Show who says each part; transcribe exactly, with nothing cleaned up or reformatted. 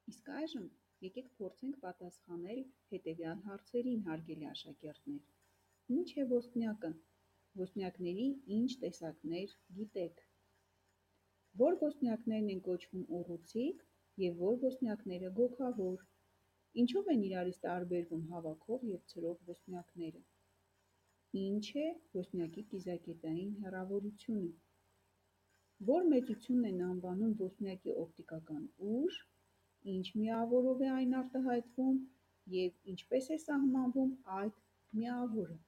Speaker 1: Իսկ այժմ եկեք փորձենք պատասխանել հետևյալ հարցերին, հարգելի աշակերտներ. Ինչ է ոսպնյակը, ոսպնյակների ինչ տեսակներ գիտեք, որ ոսպնյակներն են կոչվում ուռուցիկ և որ ոսպնյակները գոգավոր, ինչով են իրարից տարբերվում հավաքող և ցրող ոսպնյակները, ինչ է ոսպնյակի կիզակետային հեռավորությունը, որ մեծությունն են անվանում ոսպնյակի օպտիկական ուժ, ինչ միավորով է այն արտահայտվում և ինչպես է սահմանվում այդ միավորը։